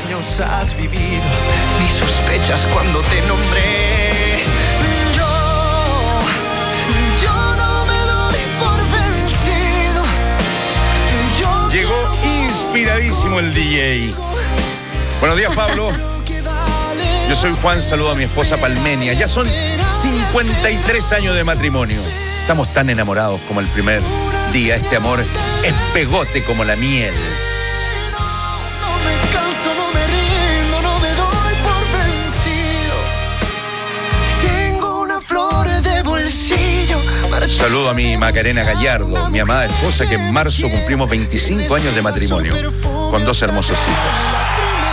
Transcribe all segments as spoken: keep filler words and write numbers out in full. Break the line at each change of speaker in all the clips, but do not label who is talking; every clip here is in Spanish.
años has vivido mis sospechas cuando te nombré. Yo, yo no me doy por vencido. Yo
Llegó inspiradísimo el D J. Buenos días, Pablo. Yo soy Juan, saludo a mi esposa Palmenia. Ya son cincuenta y tres años de matrimonio. Estamos tan enamorados como el primer día. Este amor es pegote como la miel.
No me canso, no me rindo, no me doy por vencido. Tengo una flor de bolsillo.
Saludo a mi Macarena Gallardo, mi amada esposa, que en marzo cumplimos veinticinco años de matrimonio, con dos hermosos hijos.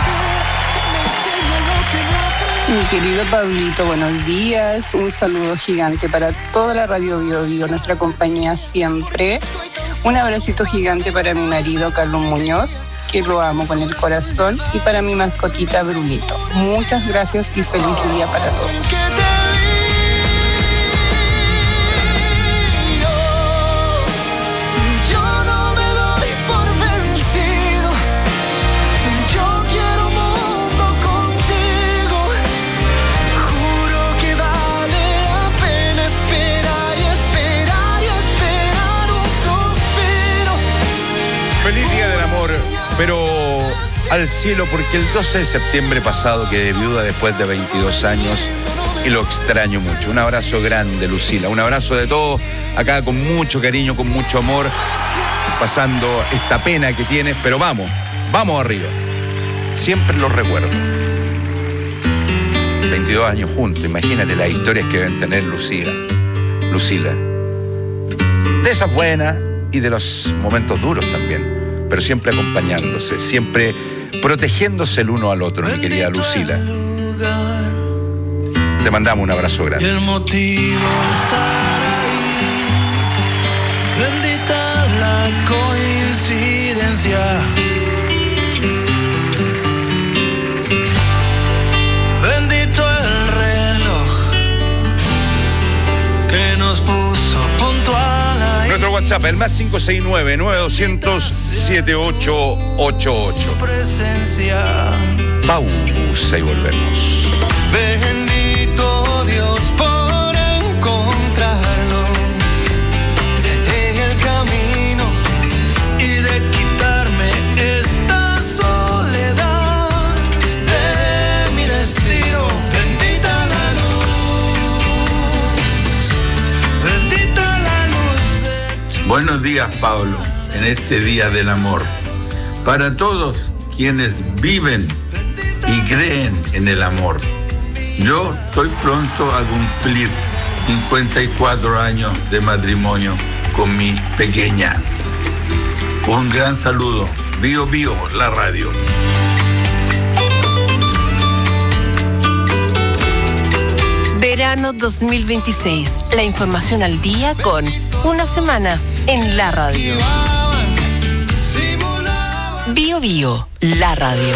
Mi querido Pablito, buenos días. Un saludo gigante para toda la Radio Bio Bio, nuestra compañía siempre. Un abracito gigante para mi marido Carlos Muñoz, que lo amo con el corazón, y para mi mascotita Brunito. Muchas gracias y feliz día para todos.
Pero al cielo, porque el doce de septiembre pasado quedé viuda después de veintidós años y lo extraño mucho. Un abrazo grande, Lucila. Un abrazo de todos acá con mucho cariño, con mucho amor, pasando esta pena que tienes, pero vamos, vamos arriba. Siempre los recuerdo. veintidós años juntos, imagínate las historias que deben tener Lucila. Lucila. De esas buenas y de los momentos duros también, pero siempre acompañándose, siempre protegiéndose el uno al otro, mi querida Lucila. Te mandamos un abrazo grande.
Y el motivo de estar ahí, bendita la coincidencia. Bendito el reloj que nos puso puntual.
Nuestro WhatsApp, el más cinco seis nueve, nueve dos cero cero, siete ocho ocho ocho. Pausa y volvemos.
Bendito Dios por encontrarnos en el camino y de quitarme esta soledad de mi destino. Bendita la luz, bendita la luz de...
Buenos días, Pablo, en este Día del Amor. Para todos quienes viven y creen en el amor. Yo estoy pronto a cumplir cincuenta y cuatro años de matrimonio con mi pequeña. Un gran saludo. Bio Bio, la radio.
Verano dos mil veintiséis. La información al día con Una Semana en la radio. Bio Bio, la radio.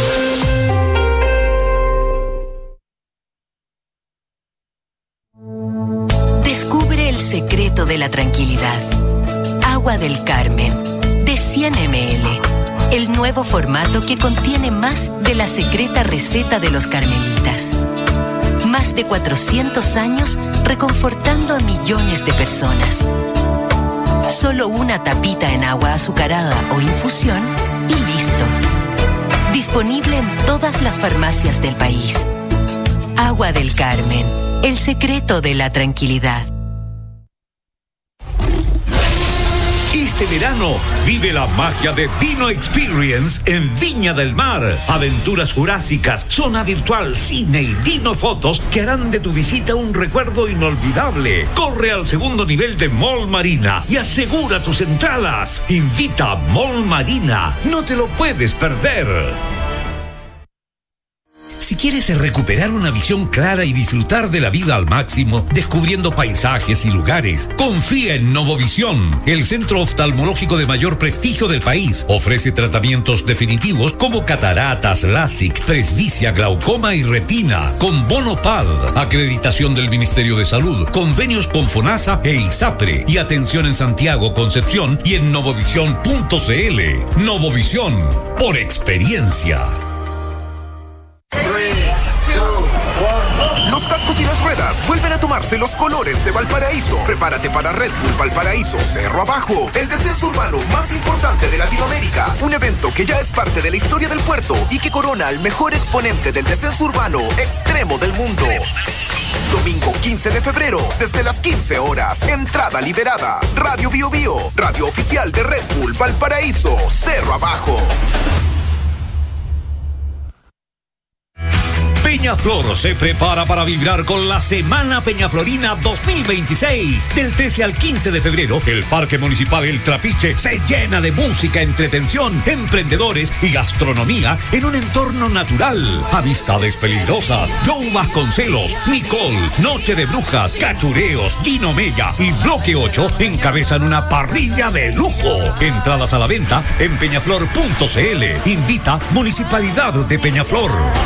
Descubre el secreto de la tranquilidad. Agua del Carmen, de cien mililitros. El nuevo formato que contiene más de la secreta receta de los carmelitas. Más de cuatrocientos años reconfortando a millones de personas. Solo una tapita en agua azucarada o infusión y listo. Disponible en todas las farmacias del país. Agua del Carmen, el secreto de la tranquilidad.
Este verano vive la magia de Dino Experience en Viña del Mar. Aventuras jurásicas, zona virtual, cine y Dino Fotos que harán de tu visita un recuerdo inolvidable. Corre al segundo nivel de Mall Marina y asegura tus entradas. Invita a Mall Marina. No te lo puedes perder.
Si quieres recuperar una visión clara y disfrutar de la vida al máximo, descubriendo paisajes y lugares, confía en Novovisión, el centro oftalmológico de mayor prestigio del país. Ofrece tratamientos definitivos como cataratas, LASIK, presbicia, glaucoma y retina, con bono P A D, acreditación del Ministerio de Salud, convenios con FONASA e ISAPRE, y atención en Santiago, Concepción y en novovisión punto c l. Novovisión, por experiencia.
Conoce los colores de Valparaíso. Prepárate para Red Bull Valparaíso Cerro Abajo, el descenso urbano más importante de Latinoamérica. Un evento que ya es parte de la historia del puerto y que corona al mejor exponente del descenso urbano extremo del mundo. Domingo quince de febrero, desde las quince horas. Entrada liberada. Radio Bio Bio, radio oficial de Red Bull Valparaíso Cerro Abajo.
Peñaflor se prepara para vibrar con la Semana Peñaflorina dos mil veintiséis. Del trece al quince de febrero, el Parque Municipal El Trapiche se llena de música, entretención, emprendedores y gastronomía en un entorno natural. Amistades peligrosas, Joe Vasconcelos, Nicole, Noche de Brujas, Cachureos, Gino Mella y Bloque ocho encabezan una parrilla de lujo. Entradas a la venta en peñaflor punto cl. Invita Municipalidad de Peñaflor.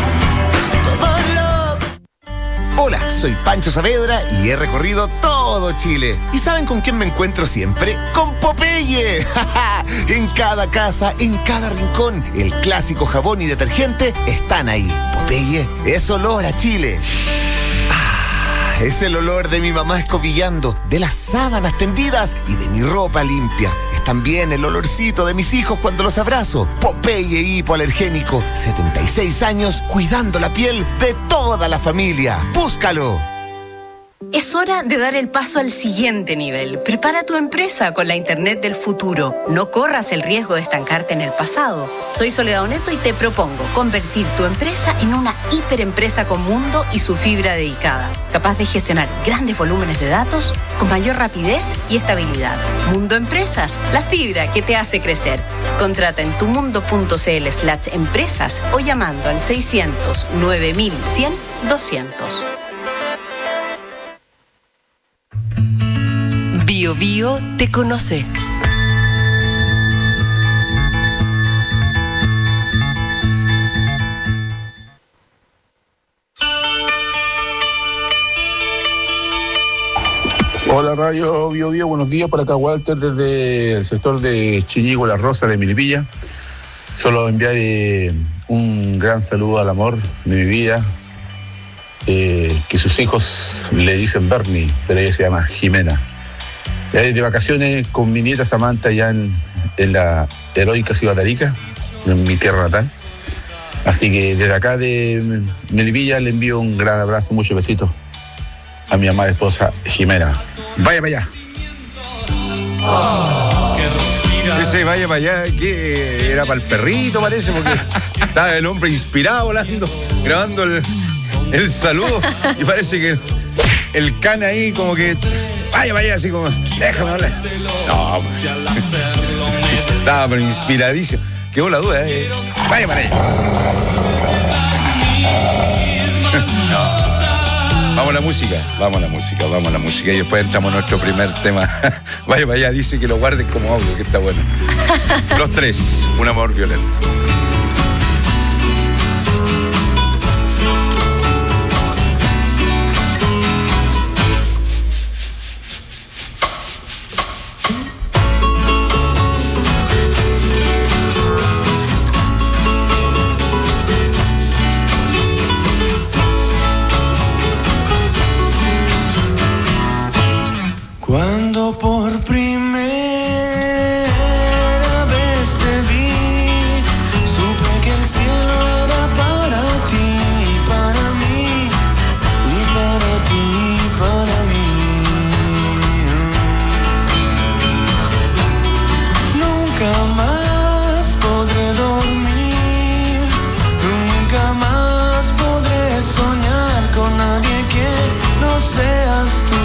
Hola, soy Pancho Saavedra y he recorrido todo Chile. ¿Y saben con quién me encuentro siempre? ¡Con Popeye! En cada casa, en cada rincón, el clásico jabón y detergente están ahí. Popeye es olor a Chile. Ah, es el olor de mi mamá escobillando, de las sábanas tendidas y de mi ropa limpia. Es también el olorcito de mis hijos cuando los abrazo. Popeye hipoalergénico, setenta y seis años cuidando la piel de toda la familia. ¡Búscalo!
Es hora de dar el paso al siguiente nivel. Prepara tu empresa con la Internet del futuro. No corras el riesgo de estancarte en el pasado. Soy Soledad Oneto y te propongo convertir tu empresa en una hiperempresa con mundo y su fibra dedicada, capaz de gestionar grandes volúmenes de datos con mayor rapidez y estabilidad. Mundo Empresas, la fibra que te hace crecer. Contrata en tumundo.cl slash empresas o llamando al seiscientos nueve mil cien doscientos.
Bio Bio te conoce.
Hola Radio Bio Bio, buenos días, por acá Walter desde el sector de Chiñigo, La Rosa de Milipilla. Solo enviar eh, un gran saludo al amor de mi vida, eh, que sus hijos le dicen Bernie, pero ella se llama Jimena. De vacaciones con mi nieta Samantha allá en, en la heroica ciudad de Arica, en mi tierra natal. Así que desde acá de Melipilla le envío un gran abrazo, muchos besitos a mi amada esposa Jimena. Vaya para allá.
Oh. Ese vaya para allá, que era para el perrito parece, porque estaba el hombre inspirado volando, grabando el, el saludo y parece que el, el can ahí como que vaya, vaya, así como, déjame hablar. No, pues. Estaba pero inspiradísimo. Quedó la duda, ¿eh? Vaya para allá. No. Vamos a la música, vamos a la música, vamos a la música. Y después entramos en nuestro primer tema. Vaya para allá, dice que lo guarden como audio, que está bueno. Los tres, un amor violento.
Cuando por primera vez te vi, supe que el cielo era para ti, para mí, y para ti, para mí. Nunca más podré dormir, nunca más podré soñar con nadie que no seas tú.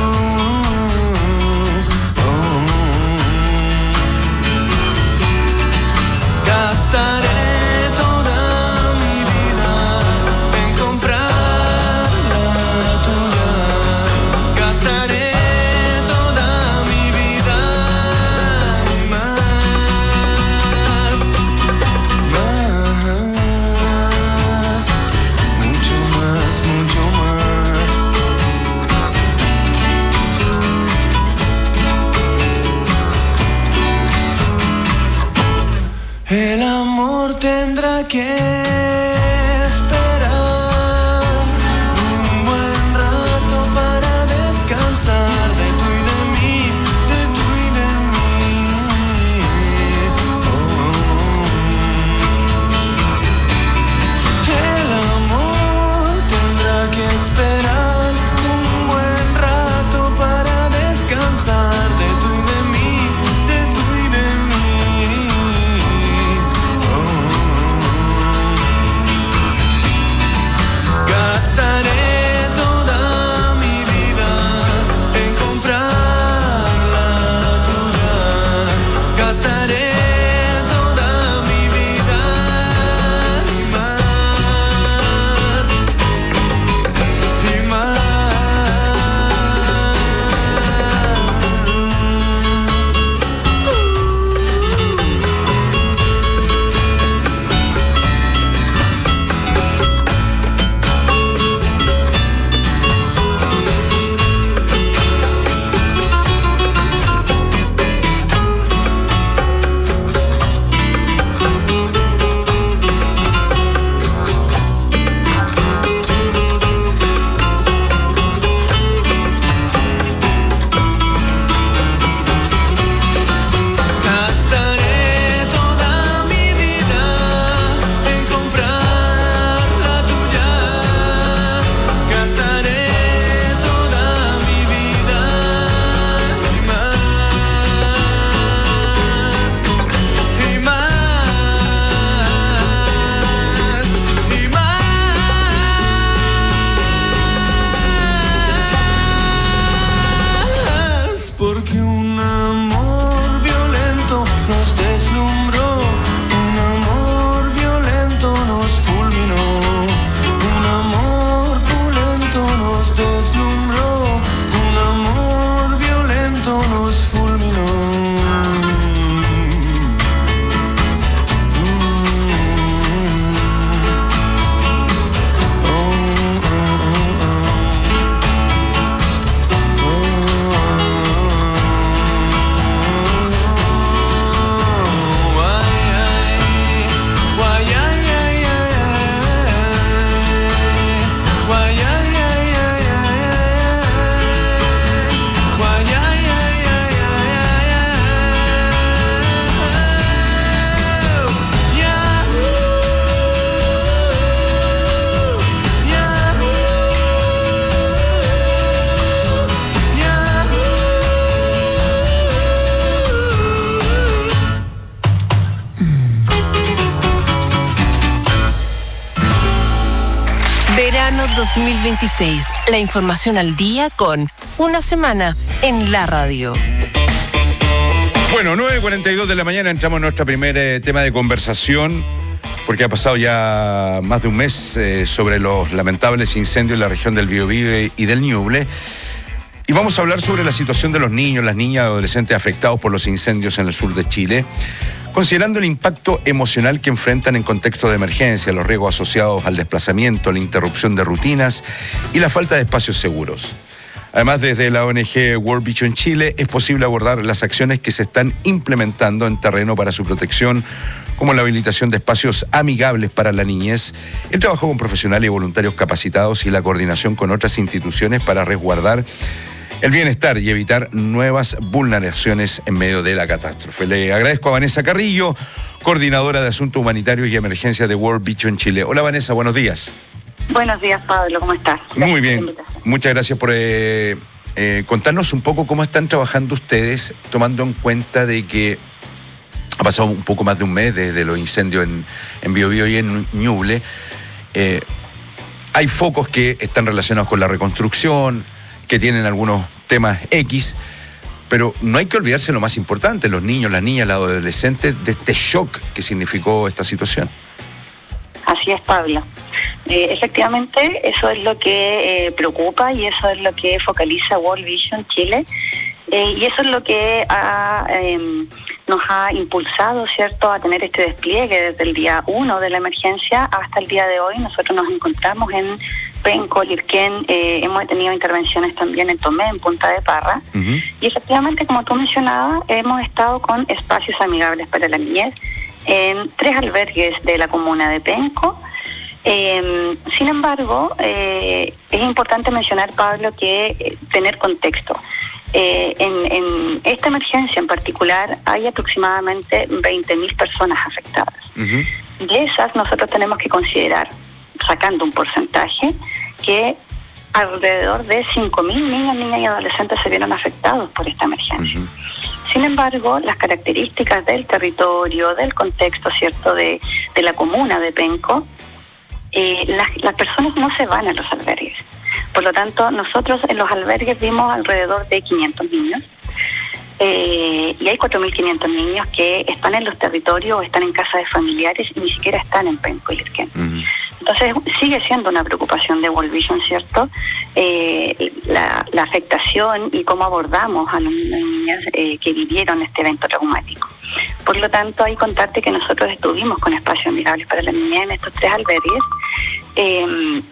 Gastaré toda mi vida en comprar la tuya. Gastaré toda mi vida y más, más, mucho más, mucho más. El amor tendrá que esperar un buen rato para descansar.
Verano dos mil veintiséis. La información al día con Una Semana en la Radio.
Bueno, nueve cuarenta y dos de la mañana entramos en nuestro primer eh, tema de conversación, porque ha pasado ya más de un mes eh, sobre los lamentables incendios en la región del Biobío y del Ñuble. Y vamos a hablar sobre la situación de los niños, las niñas y adolescentes afectados por los incendios en el sur de Chile, considerando el impacto emocional que enfrentan en contexto de emergencia, los riesgos asociados al desplazamiento, la interrupción de rutinas y la falta de espacios seguros. Además, desde la O N G World Vision Chile es posible abordar las acciones que se están implementando en terreno para su protección, como la habilitación de espacios amigables para la niñez, el trabajo con profesionales y voluntarios capacitados y la coordinación con otras instituciones para resguardar el bienestar y evitar nuevas vulneraciones en medio de la catástrofe. Le agradezco a Vanessa Carrillo, coordinadora de Asuntos Humanitarios y Emergencias de World Vision Chile. Hola Vanessa, buenos días.
Buenos días, Pablo, ¿cómo estás?
Gracias. Muy bien, muchas gracias por eh, eh, contarnos un poco cómo están trabajando ustedes, tomando en cuenta de que ha pasado un poco más de un mes desde los incendios en, en Biobío y en Ñuble. Eh, hay focos que están relacionados con la reconstrucción, que tienen algunos temas X, pero no hay que olvidarse lo más importante, los niños, las niñas, los adolescentes, de este shock que significó esta situación.
Así es, Pablo. Eh, efectivamente, eso es lo que eh, preocupa y eso es lo que focaliza World Vision Chile. Eh, y eso es lo que ha, eh, nos ha impulsado, ¿cierto?, a tener este despliegue desde el día uno de la emergencia hasta el día de hoy. Nosotros nos encontramos en Penco, Lirquén, eh, hemos tenido intervenciones también en Tomé, en Punta de Parra. Uh-huh. Y efectivamente, como tú mencionabas, hemos estado con espacios amigables para la niñez en tres albergues de la comuna de Penco. Eh, sin embargo, eh, es importante mencionar, Pablo, que eh, tener contexto. Eh, en, en esta emergencia en particular hay aproximadamente veinte mil personas afectadas. Uh-huh. De esas nosotros tenemos que considerar, sacando un porcentaje, que alrededor de cinco mil niños, niñas y adolescentes se vieron afectados por esta emergencia. Uh-huh. Sin embargo, las características del territorio, del contexto, ¿cierto?, de, de la comuna de Penco, eh, las, las personas no se van a los albergues. Por lo tanto, nosotros en los albergues vimos alrededor de quinientos niños eh, y hay cuatro mil quinientos niños que están en los territorios o están en casas de familiares y ni siquiera están en Penco y Lirquén. Uh-huh. Entonces, sigue siendo una preocupación de World Vision, ¿cierto? Eh, la, la afectación y cómo abordamos a los niños y niñas eh, que vivieron este evento traumático. Por lo tanto, hay que contarte que nosotros estuvimos con espacios amigables para la niñez en estos tres albergues. Eh,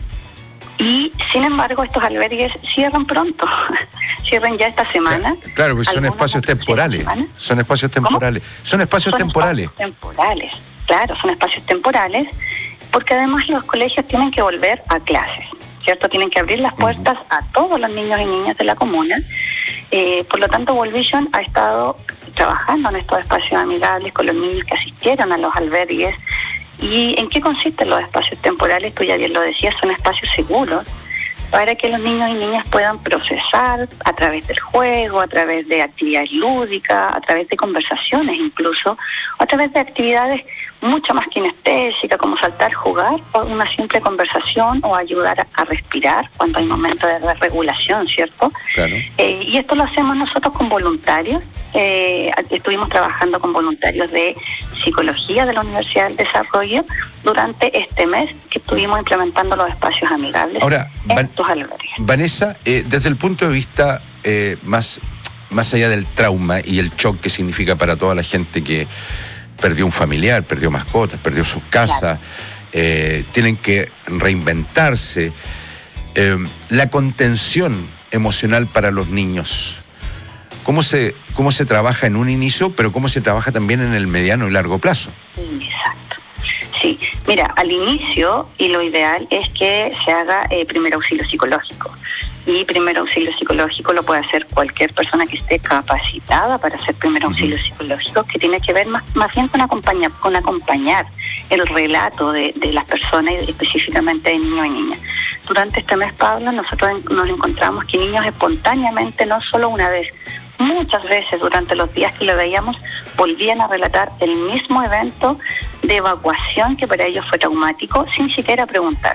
Y, sin embargo, estos albergues cierran pronto, cierran ya esta semana.
Claro, porque son espacios temporales. Son espacios temporales. ¿Cómo? Son espacios son temporales.
Espacios temporales, claro, son espacios temporales, porque además los colegios tienen que volver a clases, ¿cierto? Tienen que abrir las puertas uh-huh. a todos los niños y niñas de la comuna. Eh, por lo tanto, World Vision ha estado trabajando en estos espacios amigables con los niños que asistieron a los albergues. ¿Y en qué consisten los espacios temporales? Tú ya bien lo decías, son espacios seguros para que los niños y niñas puedan procesar a través del juego, a través de actividades lúdicas, a través de conversaciones incluso, a través de actividades mucho más kinestésicas como saltar, jugar, o una simple conversación o ayudar a respirar cuando hay momentos de desregulación, ¿cierto? Claro. Eh, y esto lo hacemos nosotros con voluntarios. Eh, estuvimos trabajando con voluntarios de psicología de la Universidad del Desarrollo durante este mes que estuvimos implementando los espacios amigables.
Ahora,
en
Van-
estos albergues.
Vanessa, eh, desde el punto de vista eh, más, más allá del trauma y el shock que significa para toda la gente que perdió un familiar, perdió mascotas, perdió sus casas, claro. eh, tienen que reinventarse, eh, la contención emocional para los niños. ¿Cómo se, cómo se trabaja en un inicio, pero cómo se trabaja también en el mediano y largo plazo?
Exacto. Sí, mira, al inicio, y lo ideal es que se haga eh, primer auxilio psicológico. Y primer auxilio psicológico lo puede hacer cualquier persona que esté capacitada para hacer primer auxilio uh-huh. psicológico, que tiene que ver más, más bien con, acompañar, con acompañar el relato de, de las personas, y específicamente de niños y niñas. Durante este mes, Pablo, nosotros nos encontramos que niños espontáneamente, no solo una vez, muchas veces durante los días que lo veíamos, volvían a relatar el mismo evento de evacuación que para ellos fue traumático, sin siquiera preguntarle.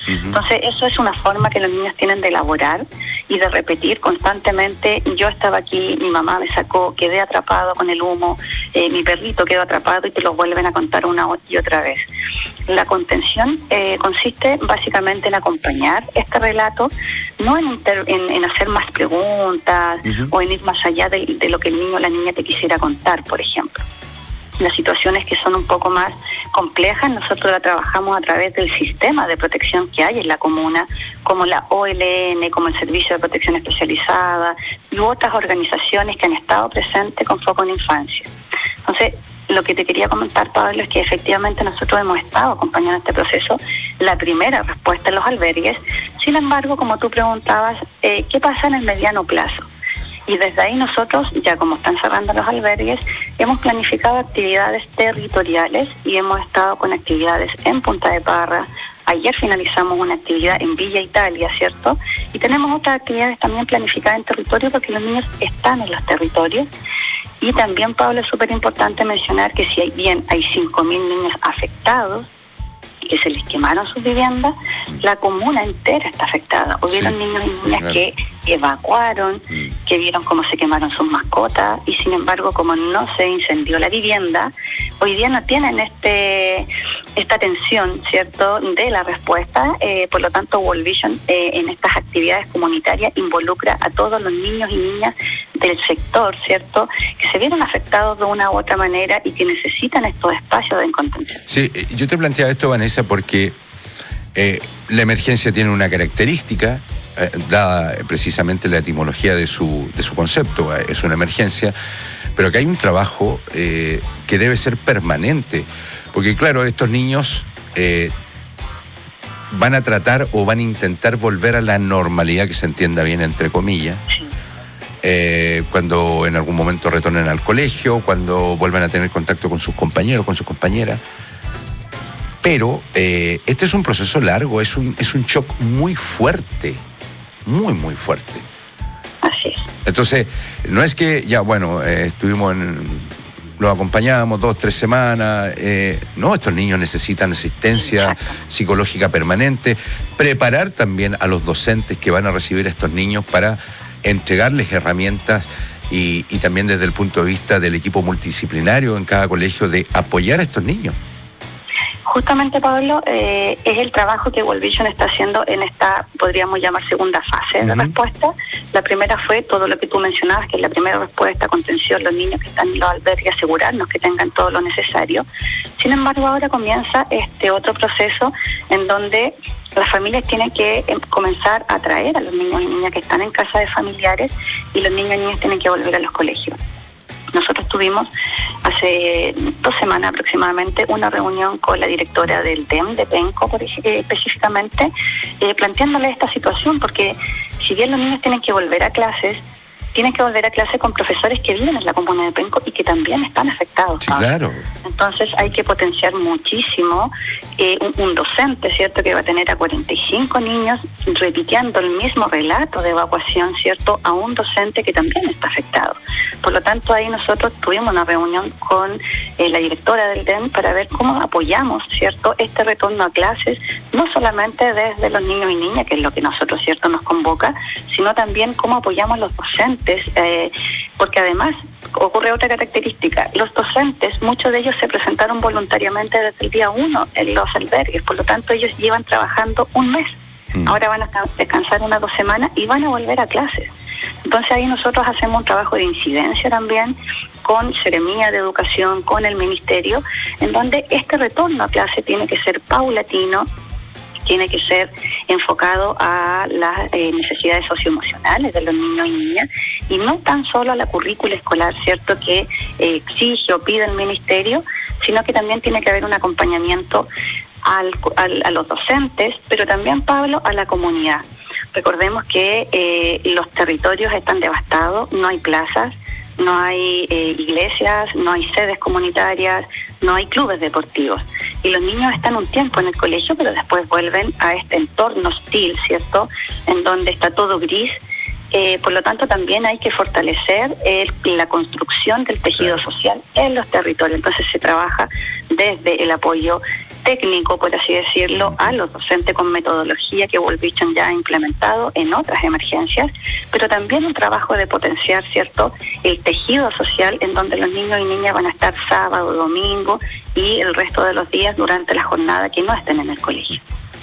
Uh-huh. Entonces, eso es una forma que los niños tienen de elaborar y de repetir constantemente: yo estaba aquí, mi mamá me sacó, quedé atrapado con el humo, eh, mi perrito quedó atrapado, y te lo vuelven a contar una y otra vez. La contención eh, consiste básicamente en acompañar este relato, no en, inter, en, en hacer más preguntas uh-huh. o en ir más allá de, de lo que el niño o la niña te quisiera contar, por ejemplo. Las situaciones que son un poco más complejas, nosotros la trabajamos a través del sistema de protección que hay en la comuna, como la O L N, como el Servicio de Protección Especializada y otras organizaciones que han estado presentes con foco en infancia. Entonces, lo que te quería comentar, Pablo, es que efectivamente nosotros hemos estado acompañando este proceso, la primera respuesta en los albergues. Sin embargo, como tú preguntabas, eh, ¿qué pasa en el mediano plazo? Y desde ahí nosotros, ya como están cerrando los albergues, hemos planificado actividades territoriales y hemos estado con actividades en Punta de Parra. Ayer finalizamos una actividad en Villa Italia, ¿cierto? Y tenemos otras actividades también planificadas en territorio, porque los niños están en los territorios. Y también, Pablo, es súper importante mencionar que si hay bien hay cinco mil niños afectados, que se les quemaron sus viviendas, la comuna entera está afectada. Hubieron sí, niños y niñas sí, que evacuaron, mm. que vieron cómo se quemaron sus mascotas, y sin embargo, como no se incendió la vivienda, hoy día no tienen este esta atención, ¿cierto?, de la respuesta. Eh, por lo tanto, World Vision eh, en estas actividades comunitarias involucra a todos los niños y niñas del sector, ¿cierto?, que se vieron afectados de una u otra manera y que necesitan estos espacios de contención.
Sí, yo te planteaba esto, Vanessa, porque eh, la emergencia tiene una característica, eh, dada precisamente la etimología de su, de su concepto, eh, es una emergencia, pero que hay un trabajo eh, que debe ser permanente, porque claro, estos niños eh, van a tratar o van a intentar volver a la normalidad, que se entienda bien entre comillas, sí. eh, cuando en algún momento retornen al colegio, cuando vuelvan a tener contacto con sus compañeros, con sus compañeras. Pero eh, este es un proceso largo, es un, es un shock muy fuerte, muy, muy fuerte.
Así es.
Entonces, no es que ya, bueno, eh, estuvimos en, los acompañamos dos, tres semanas, eh, no, estos niños necesitan asistencia Exacto. psicológica permanente, preparar también a los docentes que van a recibir a estos niños para entregarles herramientas y, y también desde el punto de vista del equipo multidisciplinario en cada colegio de apoyar a estos niños.
Justamente, Pablo, eh, es el trabajo que World Vision está haciendo en esta, podríamos llamar, segunda fase uh-huh. de respuesta. La primera fue todo lo que tú mencionabas, que es la primera respuesta, contención, los niños que están en los albergues, asegurarnos que tengan todo lo necesario. Sin embargo, ahora comienza este otro proceso en donde las familias tienen que eh, comenzar a traer a los niños y niñas que están en casa de familiares, y los niños y niñas tienen que volver a los colegios. Nosotros tuvimos hace dos semanas aproximadamente una reunión con la directora del D E M de Penco, por, eh, específicamente, eh, planteándole esta situación, porque si bien los niños tienen que volver a clases, tienen que volver a clase con profesores que viven en la comuna de Penco y que también están afectados.
Sí, claro.
Entonces hay que potenciar muchísimo eh, un, un docente, ¿cierto?, que va a tener a cuarenta y cinco niños repitiendo el mismo relato de evacuación, ¿cierto?, a un docente que también está afectado. Por lo tanto, ahí nosotros tuvimos una reunión con eh, la directora del D E M para ver cómo apoyamos, ¿cierto?, este retorno a clases, no solamente desde los niños y niñas, que es lo que nosotros, ¿cierto?, nos convoca, sino también cómo apoyamos a los docentes. Eh, porque además ocurre otra característica: los docentes, muchos de ellos se presentaron voluntariamente desde el día uno en los albergues, por lo tanto ellos llevan trabajando un mes, mm. ahora van a descansar unas dos semanas y van a volver a clases. Entonces ahí nosotros hacemos un trabajo de incidencia también con Seremía de Educación, con el Ministerio, en donde este retorno a clase tiene que ser paulatino, tiene que ser enfocado a las eh, necesidades socioemocionales de los niños y niñas, y no tan solo a la currícula escolar, ¿cierto?, que eh, exige o pide el Ministerio, sino que también tiene que haber un acompañamiento al, al, a los docentes, pero también, Pablo, a la comunidad. Recordemos que eh, los territorios están devastados, no hay plazas, no hay eh, iglesias, no hay sedes comunitarias, no hay clubes deportivos. Y los niños están un tiempo en el colegio, pero después vuelven a este entorno hostil, ¿cierto?, en donde está todo gris. Eh, por lo tanto, también hay que fortalecer eh, la construcción del tejido social en los territorios. Entonces se trabaja desde el apoyo técnico, por así decirlo, a los docentes con metodología que World Vision ya ha implementado en otras emergencias, pero también un trabajo de potenciar, ¿cierto?, el tejido social en donde los niños y niñas van a estar sábado, domingo y el resto de los días durante la jornada que no estén en el colegio.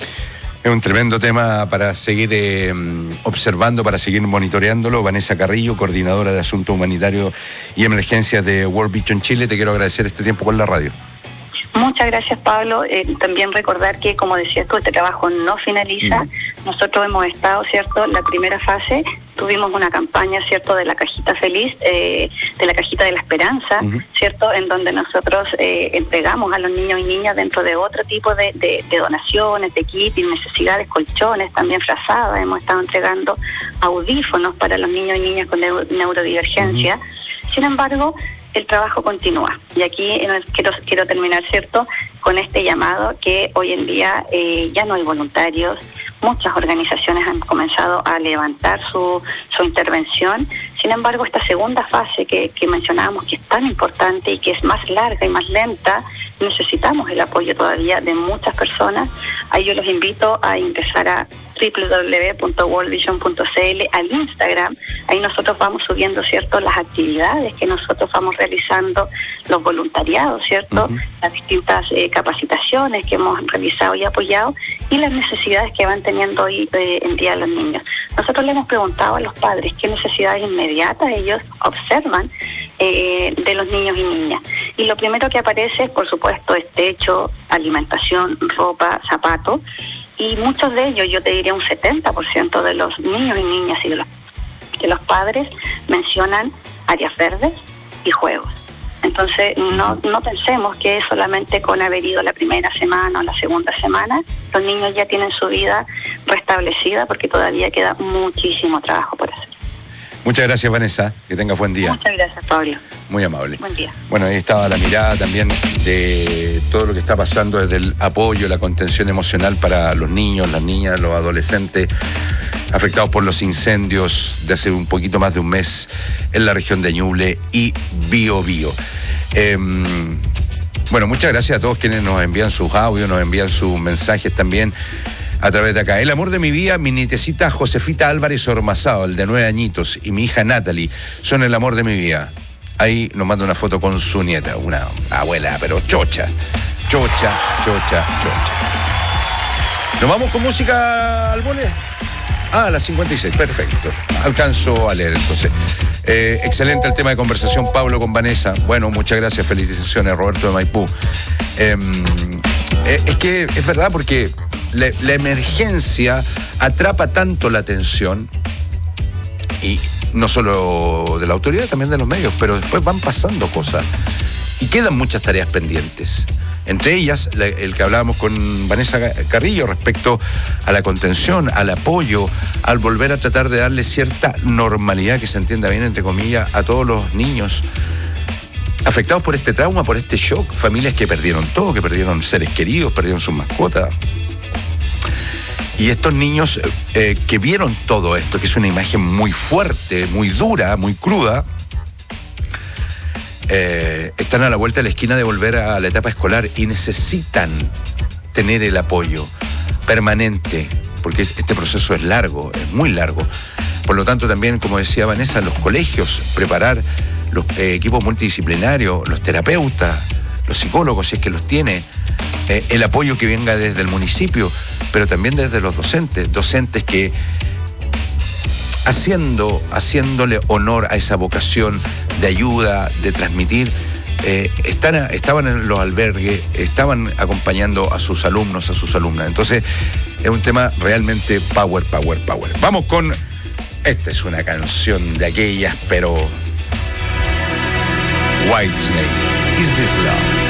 Es un tremendo tema para seguir eh, observando, para seguir monitoreándolo. Vanessa Carrillo, coordinadora de Asuntos Humanitarios y Emergencias de World Vision Chile, te quiero agradecer este tiempo con la radio.
Muchas gracias, Pablo. Eh, también recordar que, como decías tú, este trabajo no finaliza. Mm. Nosotros hemos estado, ¿cierto?, en la primera fase tuvimos una campaña, ¿cierto?, de la cajita feliz, eh, de la cajita de la esperanza, uh-huh. ¿cierto?, en donde nosotros eh, entregamos a los niños y niñas dentro de otro tipo de, de, de donaciones, de kits y necesidades, colchones, también frazadas. Hemos estado entregando audífonos para los niños y niñas con neu- neurodivergencia. Uh-huh. Sin embargo, el trabajo continúa. Y aquí quiero, quiero terminar, ¿cierto?, con este llamado que hoy en día eh, ya no hay voluntarios. Muchas organizaciones han comenzado a levantar su, su intervención. Sin embargo, esta segunda fase que, que mencionábamos, que es tan importante y que es más larga y más lenta, necesitamos el apoyo todavía de muchas personas. Ahí yo los invito a ingresar a doble u doble u doble u punto world vision punto c l, al Instagram. Ahí nosotros vamos subiendo, ¿cierto?, las actividades que nosotros vamos realizando, los voluntariados, ¿cierto?, uh-huh. las distintas eh, capacitaciones que hemos realizado y apoyado y las necesidades que van teniendo hoy eh, en día los niños. Nosotros le hemos preguntado a los padres qué necesidades inmediatas ellos observan eh, de los niños y niñas. Y lo primero que aparece, por supuesto, es techo, alimentación, ropa, zapatos. Y muchos de ellos, yo te diría un setenta por ciento de los niños y niñas y de los, de los padres mencionan áreas verdes y juegos. Entonces, no, no pensemos que es solamente con haber ido la primera semana o la segunda semana, los niños ya tienen su vida restablecida, porque todavía queda muchísimo trabajo por hacer.
Muchas gracias, Vanessa. Que tengas buen día.
Muchas gracias, Pablo.
Muy amable.
Buen día.
Bueno, ahí estaba la mirada también de todo lo que está pasando desde el apoyo, la contención emocional para los niños, las niñas, los adolescentes afectados por los incendios de hace un poquito más de un mes en la región de Ñuble y Biobío. Eh, bueno, muchas gracias a todos quienes nos envían sus audios, nos envían sus mensajes también a través de acá. El amor de mi vida, mi nietecita Josefita Álvarez Ormazado, el de nueve añitos, y mi hija Natalie, son el amor de mi vida. Ahí nos manda una foto con su nieta, una abuela, pero chocha, chocha, chocha, chocha. ¿Nos vamos con música, Albole? Ah, a las cincuenta y seis, perfecto. Alcanzo a leer entonces. Eh, excelente el tema de conversación, Pablo con Vanessa. Bueno, muchas gracias, felicitaciones, Roberto de Maipú. Eh, es que es verdad, porque la, la emergencia atrapa tanto la atención, y no solo de la autoridad, también de los medios, pero después van pasando cosas y quedan muchas tareas pendientes. Entre ellas, el que hablábamos con Vanessa Carrillo respecto a la contención, al apoyo, al volver a tratar de darle cierta normalidad, que se entienda bien, entre comillas, a todos los niños afectados por este trauma, por este shock, familias que perdieron todo, que perdieron seres queridos, perdieron sus mascotas. Y estos niños eh, que vieron todo esto, que es una imagen muy fuerte, muy dura, muy cruda, Eh, están a la vuelta de la esquina de volver a la etapa escolar y necesitan tener el apoyo permanente, porque este proceso es largo, es muy largo. Por lo tanto, también, como decía Vanessa, los colegios, preparar los eh, equipos multidisciplinarios, los terapeutas, los psicólogos, si es que los tiene, eh, el apoyo que venga desde el municipio, pero también desde los docentes, docentes que Haciendo, haciéndole honor a esa vocación de ayuda, de transmitir, eh, están, estaban en los albergues, estaban acompañando a sus alumnos, a sus alumnas. Entonces, es un tema realmente power, power, power. Vamos con... Esta es una canción de aquellas, pero... Whitesnake, Is This Love?